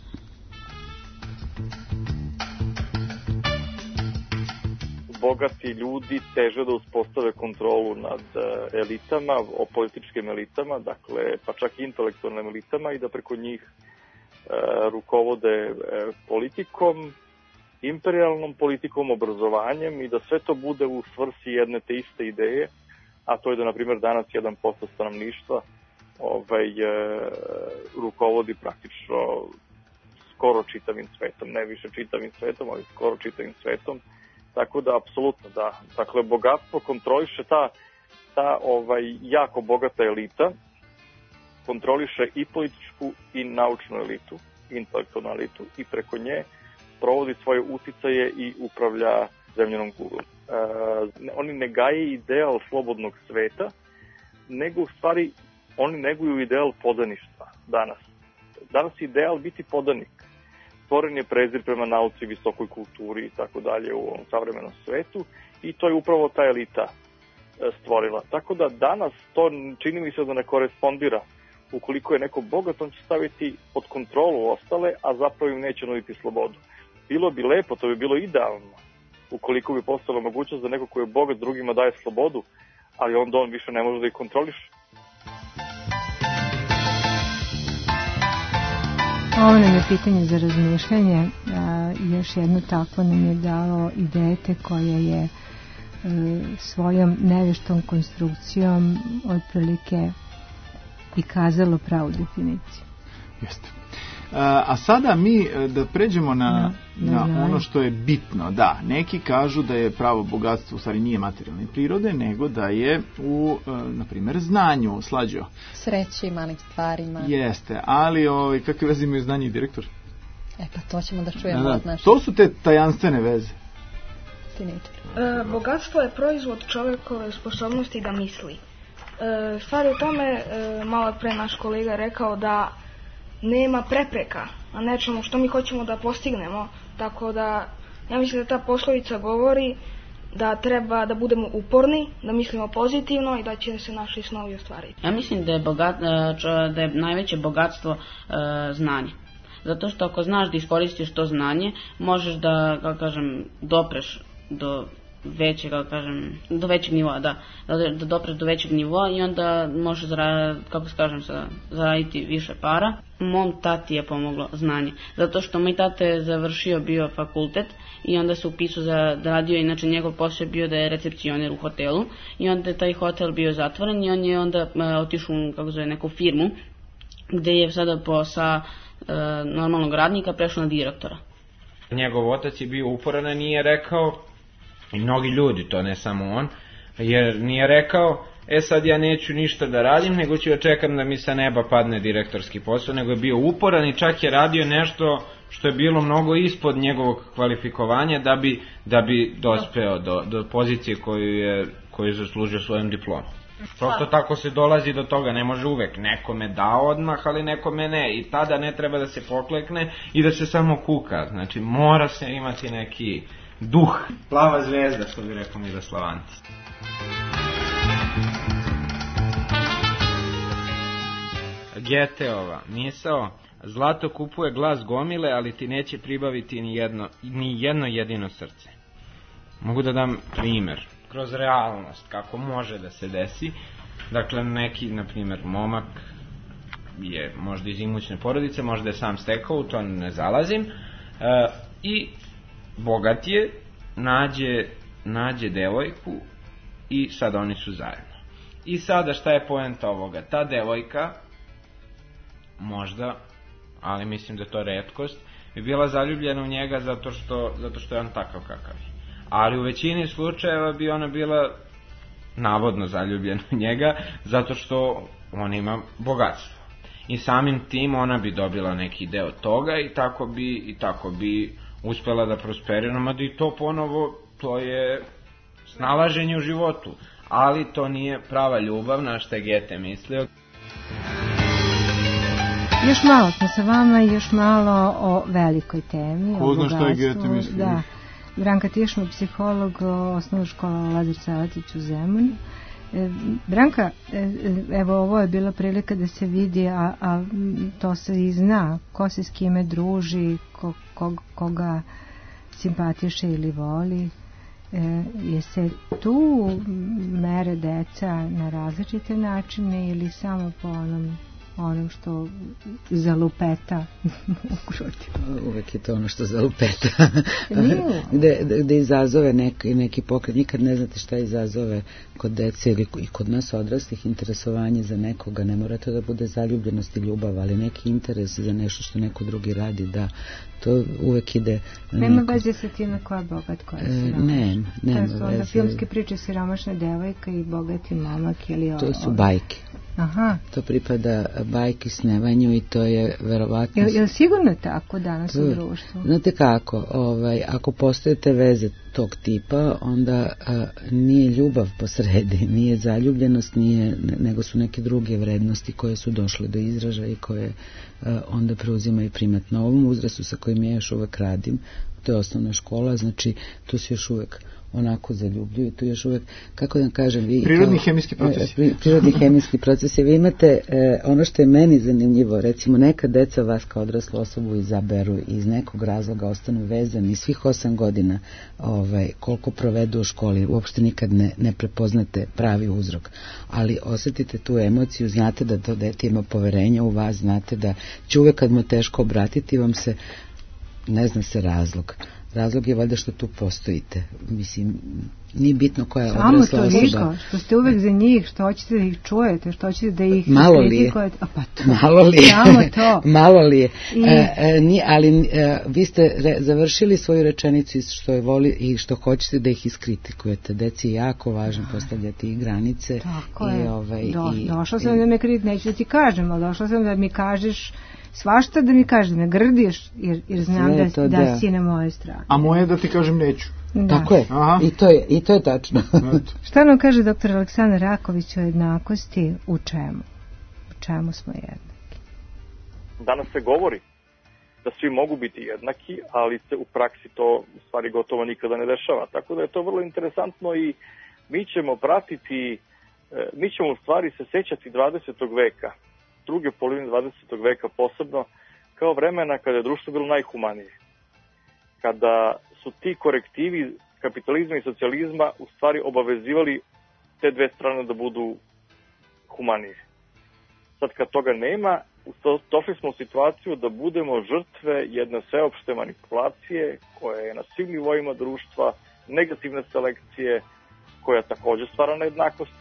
Bogati ljudi teže da uspostave kontrolu nad elitama, o političkim elitama, dakle, pa čak i intelektualnim elitama i da preko njih e, rukovode e, politikom, imperialnom politikom, obrazovanjem i da sve to bude u svrsi jedne te iste ideje, a to je da, na primjer, danas jedan posto stanovništva ovaj, e, rukovodi praktično skoro čitavim svetom, ne više čitavim svetom, ali skoro čitavim svetom, tako da apsolutno da. Dakle, bogatstvo kontroliše ta, ta ovaj, jako bogata elita, kontroliše i političku i naučnu elitu, intelektualnu elitu i preko nje provodi svoje uticaje i upravlja zemljanom kuglom. E, oni ne gaje ideal slobodnog sveta, nego u stvari oni neguju ideal podaništva danas. Danas je ideal biti podanik. Stvoren je prezir prema nauci, visokoj kulturi i tako dalje u ovom savremenom svetu i to je upravo ta elita stvorila. Tako da danas to čini mi se da ne korespondira. Ukoliko je neko bogat, on će staviti pod kontrolu ostale, a zapravo im neće nuditi slobodu. Bilo bi lepo, to bi bilo idealno, ukoliko bi postala mogućnost da neko ko je bogat drugima daje slobodu, ali onda on više ne može da ih kontroliše. Ovo nam je pitanje za razmišljanje. A, još jedno takvo nam je dalo i dete koje je e, svojom neveštom konstrukcijom otprilike i kazalo pravu definiciju. Jeste. A sada mi da pređemo na, na, na ono što je bitno. Da, neki kažu da je pravo bogatstvo u stvari nije materijalne prirode, nego da je u, na primjer, znanju. Slađo. Sreći, malim stvarima. Jeste, ali ovaj, kakve veze imaju znanje i direktor? E pa to ćemo da čujemo da, da. od naših. To su te tajanstvene veze. E, bogatstvo je proizvod čovjekove sposobnosti da misli. E, stvar je u tome, e, malo pre naš kolega rekao da nema prepreka na nečemu što mi hoćemo da postignemo, tako da ja mislim da ta poslovica govori da treba da budemo uporni, da mislimo pozitivno i da će se naši snovi ostvariti. Ja mislim da je, bogat, da je najveće bogatstvo e, znanje. Zato što ako znaš da iskoristiš to znanje, možeš da, kako kažem, dopreš do većeg, kako kažem, do većeg nivoa, da, da dopreš do većeg nivoa i onda možeš, zara, kako se kažem, zaraditi više para. Mom tati je pomoglo znanje, zato što moj tata je završio bio fakultet i onda se upisao za da radio, inače njegov posao je bio da je recepcioner u hotelu i onda je taj hotel bio zatvoren i on je onda e, otišao u, kako zove, neku firmu gde je sada po sa e, normalnog radnika prešao na direktora. Njegov otac je bio uporan, a nije rekao, i mnogi ljudi, to ne samo on, jer nije rekao, e sad ja neću ništa da radim, nego ću ja čekam da mi sa neba padne direktorski posao, nego je bio uporan i čak je radio nešto što je bilo mnogo ispod njegovog kvalifikovanja da bi, da bi dospeo do, do pozicije koju je, koju je zaslužio svojom diplomom. Prosto tako se dolazi do toga, ne može uvek, nekome da odmah, ali nekome ne, i tada ne treba da se poklekne i da se samo kuka, znači mora se imati neki duh, plava zvezda, što bi rekao mi da Slavanci. Geteova misao, zlato kupuje glas gomile, ali ti neće pribaviti ni jedno, ni jedno jedino srce. Mogu da dam primer, kroz realnost, kako može da se desi. Dakle, neki, na primer, momak je možda iz imućne porodice, možda je sam stekao, u to ne zalazim, e, i bogat je, nađe, nađe devojku i sada oni su zajedno. I sada šta je poenta ovoga? Ta devojka, možda, ali mislim da je to retkost, bi bila zaljubljena u njega zato što, zato što je on takav kakav je. Ali u većini slučajeva bi ona bila navodno zaljubljena u njega zato što on ima bogatstvo. I samim tim ona bi dobila neki deo toga i tako bi, i tako bi uspela da prosperira, mada i to ponovo, to je snalaženje u životu. Ali to nije prava ljubav, na šta je Gete mislio. Još malo smo sa vama, još malo o velikoj temi. Ko zna šta je Gete mislio? Da. Branka Tišma, psiholog, osnovna škola Lazar Salatić u Zemunu. E, Branka, e, evo ovo je bila prilika da se vidi, a, a to se i zna, ko se s kime druži, ko, ko, koga simpatiše ili voli. E, je se tu mere deca na različite načine ili samo po onom onom što zalupeta u grudi? Uvek je to ono što zalupeta. gde, gde izazove neki, neki pokret. Nikad ne znate šta izazove kod dece ili i kod nas odraslih interesovanje za nekoga. Ne mora to da bude zaljubljenost i ljubav, ali neki interes za nešto što neko drugi radi, da. To uvek ide... Nema neko... veze sa time koja je bogat, koja je siromašna. Ne, nema veze. To su onda filmske priče siromašne devojka i bogati momak ili ovo. To su bajke. Aha. To pripada bajki snevanju i to je verovatno... Je, je li sigurno tako danas u društvu? Znate kako, ovaj, ako postoje te veze tog tipa, onda a, nije ljubav posredi, nije zaljubljenost, nije, nego su neke druge vrednosti koje su došle do izražaja i koje a, onda preuzimaju primat. Na ovom uzrastu sa kojim ja još uvek radim, to je osnovna škola, znači tu se još uvek onako zaljubljuju, tu još uvek, kako da kažem, vi... Prirodni kao, hemijski procesi. Pri, prirodni hemijski procesi. Vi imate e, ono što je meni zanimljivo, recimo neka deca vas kao odraslu osobu izaberu i iz nekog razloga ostanu vezani svih osam godina ovaj, koliko provedu u školi, uopšte nikad ne, ne prepoznate pravi uzrok. Ali osetite tu emociju, znate da to dete ima poverenje u vas, znate da će uvek kad mu teško obratiti vam se, ne zna se razlog. Razlog je valjda što tu postojite. Mislim, nije bitno koja je odrasla osoba. Samo toliko, što ste uvek za njih, što hoćete da ih čujete, što hoćete da ih malo li je, a pa to. malo li je, samo to. malo li je. I... E, e, nije, ali e, vi ste re, završili svoju rečenicu što je voli i što hoćete da ih iskritikujete. Deci je jako važno postavljati i granice. Tako i, je. Ovaj, Do, i, došla sam i... da me kritik, neću da ti kažem, ali došla sam da mi kažeš svašta, da mi kažeš da me grdiš, jer, jer znam da, to, da, da si na moje strane. A moje da ti kažem neću. Da. Tako je. Aha. I to je, i to je tačno. Šta nam kaže doktor Aleksandar Raković o jednakosti, u čemu? U čemu smo jednaki? Danas se govori da svi mogu biti jednaki, ali se u praksi to u stvari gotovo nikada ne dešava. Tako da je to vrlo interesantno i mi ćemo pratiti, mi ćemo u stvari se sećati dvadesetog veka, druge polovine dvadesetog veka posebno, kao vremena kada je društvo bilo najhumanije. Kada su ti korektivi kapitalizma i socijalizma u stvari obavezivali te dve strane da budu humanije. Sad kad toga nema, došli smo u situaciju da budemo žrtve jedne sveopšte manipulacije koja je na svim nivoima društva, negativne selekcije koja takođe stvara nejednakost.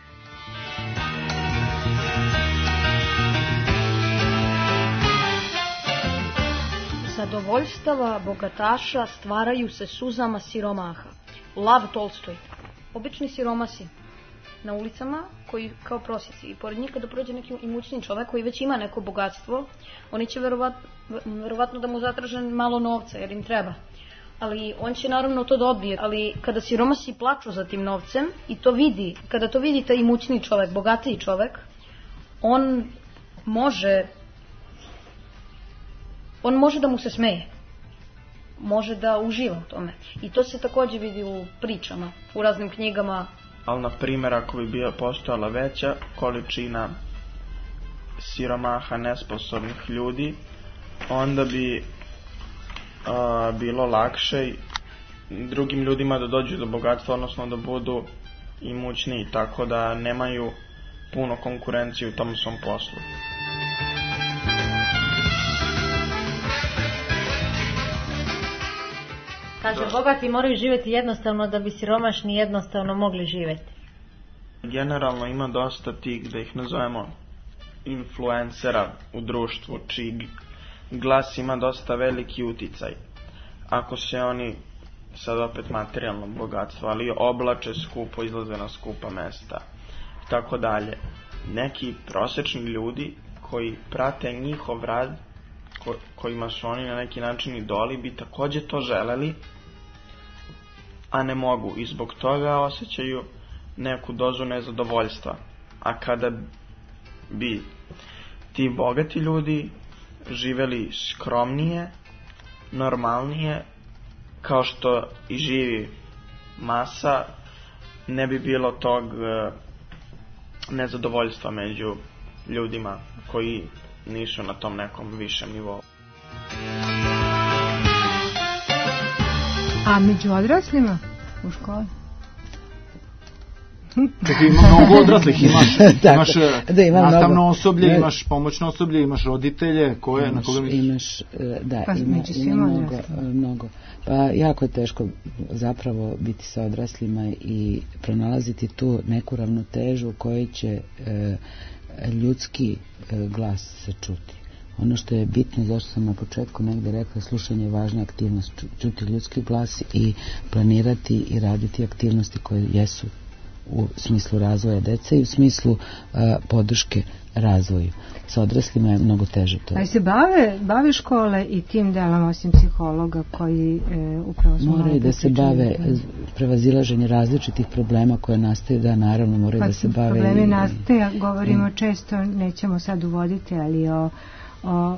Zadovoljstava bogataša stvaraju se suzama siromaha. Lav Tolstoj. Obični siromasi na ulicama koji kao prosjeci i pored njih kada prođe neki imućni čovek koji već ima neko bogatstvo, oni će verovatno, verovatno da mu zatraže malo novca jer im treba. Ali on će naravno to dobije, ali kada siromasi plaču za tim novcem i to vidi, kada to vidi taj imućni čovek, bogatiji čovek, on može on može da mu se smeje, može da uživa u tome. I to se takođe vidi u pričama, u raznim knjigama. Ali, na primjer, ako bi bila postojala veća količina siromaha, nesposobnih ljudi, onda bi a, bilo lakše drugim ljudima da dođu do bogatstva, odnosno da budu imućniji, tako da nemaju puno konkurencije u tom svom poslu. Kaže, bogati moraju živjeti jednostavno da bi siromašni jednostavno mogli živjeti. Generalno ima dosta tih, da ih nazovemo, influencera u društvu, čiji glas ima dosta veliki uticaj. Ako se oni, sad opet materijalno bogatstvo, ali oblače skupo, izlaze na skupa mesta, tako dalje. Neki prosečni ljudi koji prate njihov rad, ko, kojima su oni na neki način idoli, bi takođe to želeli, a ne mogu, i zbog toga osjećaju neku dozu nezadovoljstva. A kada bi ti bogati ljudi živeli skromnije, normalnije, kao što i živi masa, ne bi bilo tog nezadovoljstva među ljudima koji nisu na tom nekom višem nivou. A među odraslima u školi? Čekaj, ima mnogo odraslih, imaš, imaš da, ima nastavno mnogo osoblje, da, imaš pomoćno osoblje, imaš roditelje, koje, imaš, na koga misliš? Imaš, da, pa, ima, ima mnogo, mnogo. Pa jako je teško zapravo biti sa odraslima i pronalaziti tu neku ravnotežu u kojoj će e, ljudski e, glas se čuti. Ono što je bitno, zašto sam na početku negde rekla, slušanje je važna aktivnost, čuti ljudski glas i planirati i raditi aktivnosti koje jesu u smislu razvoja dece i u smislu uh, podrške razvoju. Sa odraslima je mnogo teže to. Ali se bave, bave škole i tim delom, osim psihologa koji e, upravo su moraju da se bave prevazilaženje različitih problema koje nastaju, da naravno moraju pa, da se bave. Problemi nastaje, govorimo i, često, nećemo sad uvoditi, ali o o, o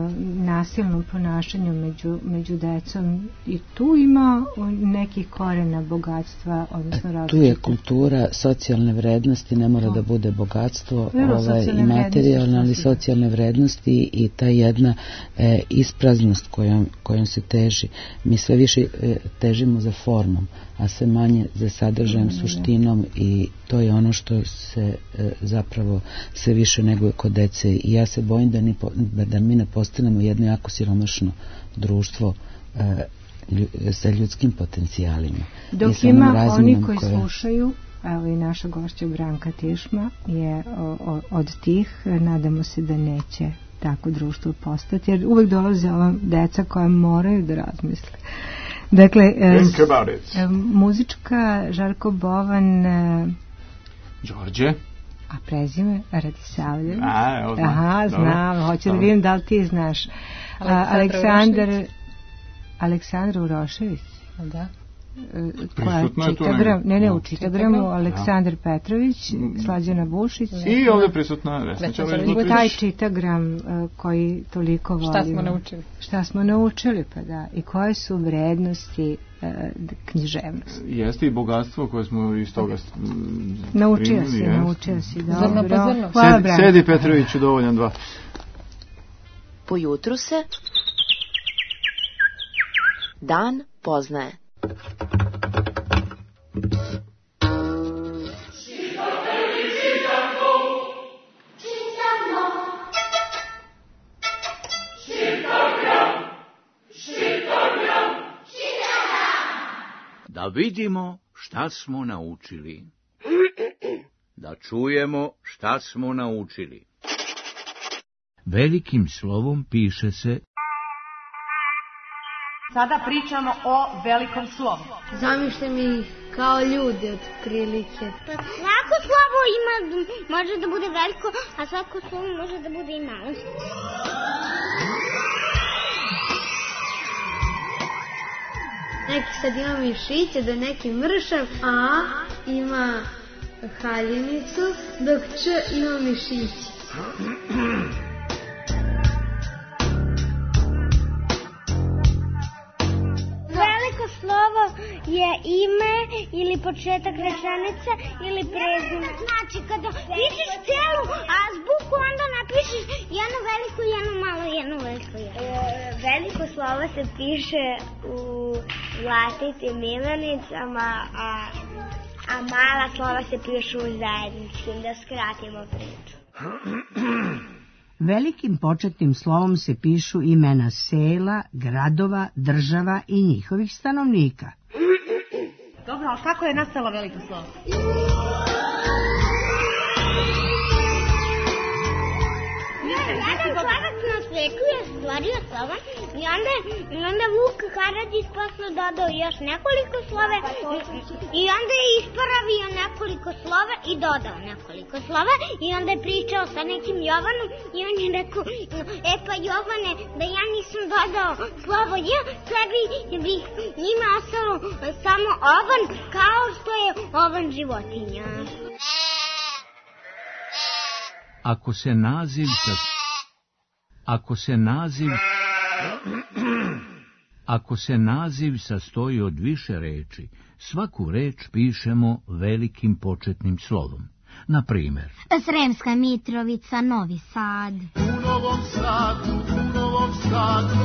nasilnom ponašanju među, među decom i tu ima nekih korena bogatstva, odnosno različite. Tu je kultura, socijalne vrednosti, ne mora o. da bude bogatstvo ovaj, i materijalne, ali socijalne vrednosti i ta jedna e, ispraznost kojom, kojom se teži. Mi sve više e, težimo za formom, a sve manje za sadržajem, suštinom, i to je ono što se e, zapravo sve više neguje kod dece. I ja se bojim da, ni, da mi ne postanemo jedno jako siromašno društvo e, lju, sa ljudskim potencijalima. Dok ima oni koji koja... slušaju, evo i naša gošća Branka Tišma je o, o, od tih, nadamo se da neće tako društvo postati, jer uvek dolaze ova deca koja moraju da razmisle. Dakle, e, e, muzička Žarko Bovan, e, Đorđe, a prezime Radisavljević. A, evo znam. Aha, znam, hoću da vidim da li ti znaš. Aleksandar Aleksandar Urošević. Da. Prisutno je tu Čitagram, ne, ne, u Čitagramu Aleksandar ja. Petrović, Slađana Bušić. I ovdje prisutna Vesna Čavrić. Taj Čitagram uh, koji toliko volimo. Šta smo naučili? Šta smo naučili, pa da. I koje su vrednosti uh, književnosti. Jeste i bogatstvo koje smo iz toga naučio primili, si, jest. naučio si. Zrno pa zrno. Sedi, sedi Petroviću, dovoljan dva. Po jutru se dan poznaje. Da vidimo šta smo naučili. Da čujemo šta smo naučili. Velikim slovom piše se. Sada pričamo o velikom slovu. Zamišljam ih kao ljudi od prilike. Pa svako slovo ima, može da bude veliko, a svako slovo može da bude i malo. Neki sad ima mišiće, da neki mršav, a ima haljinicu, dok č ima mišiće. Slovo je ime ili početak rečenice ili prezime. Znači, kada pišeš celu azbuku, onda napišeš jedno veliko, jedno malo, jedno veliko. Veliko slovo se piše u vlastitim imenicama, a, a mala slova se pišu u zajedničkim, da skratimo priču. Velikim početnim slovom se pišu imena sela, gradova, država i njihovih stanovnika. Dobro, ali kako je nastalo veliko slovo? Jedan čovjek na svetu je stvorio slovo i onda, i onda Vuk Karadžić posle dodao još nekoliko slova i onda je ispravio nekoliko slova i dodao nekoliko slova i onda je pričao sa nekim Jovanom i on je rekao, e pa Jovane, da ja nisam dodao slovo J, sebi bi njima ostalo samo ovan, kao što je ovan životinja. Ako se naziv sa... Ako se naziv... Ako se naziv sastoji od više reči, svaku reč pišemo velikim početnim slovom. Na primjer, Sremska Mitrovica, Novi Sad. U Novom Sadu, u Novom Sadu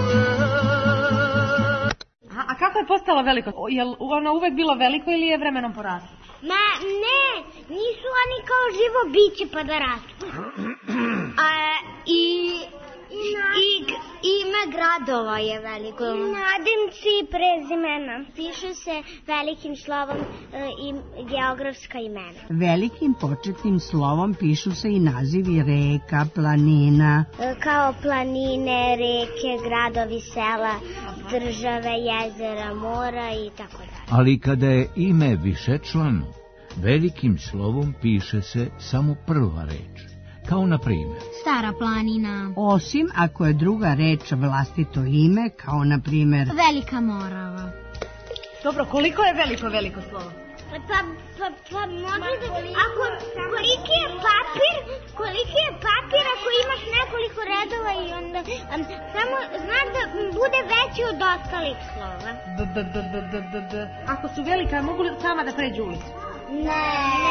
A, a kako je postalo veliko? Je li ono uvek bilo veliko ili je vremenom poraslo? Ma ne, nisu oni kao živo biće pa da rastu. A, i, i ime gradova je veliko. I nadimci i prezimena. Piše se velikim slovom e, i geografska imena. Velikim početnim slovom pišu se i nazivi reka, planina. E, kao planine, reke, gradovi, sela, države, jezera, mora i tako dalje. ali kada je ime višečlano, velikim slovom piše se samo prva reč. Kao na primjer Stara planina. Osim ako je druga reč vlastito ime, kao na primjer Velika Morava. Dobro, koliko je veliko veliko slovo? Pa, pa, pa može da... Ako, koliki je papir, koliki je papir ako imaš nekoliko redova i onda... Um, samo znak da bude veći od ostalih slova. B, b, b, b, b, b, b. Ako su velika, mogu li sama da pređu ulicu? Ne.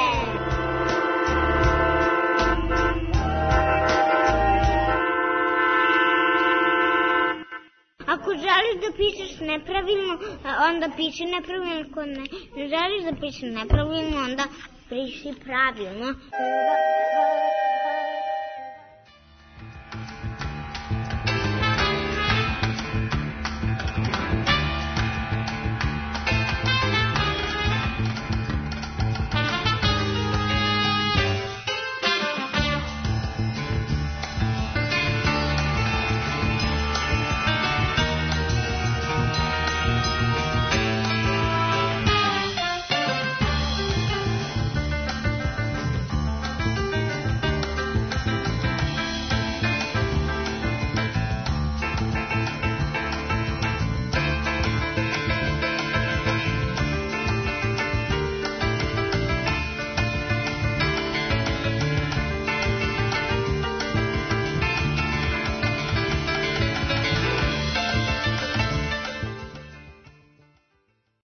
Ako želiš da pišeš nepravilno, onda piši nepravilno. Ako ne, ne želiš da pišeš nepravilno, onda piši pravilno.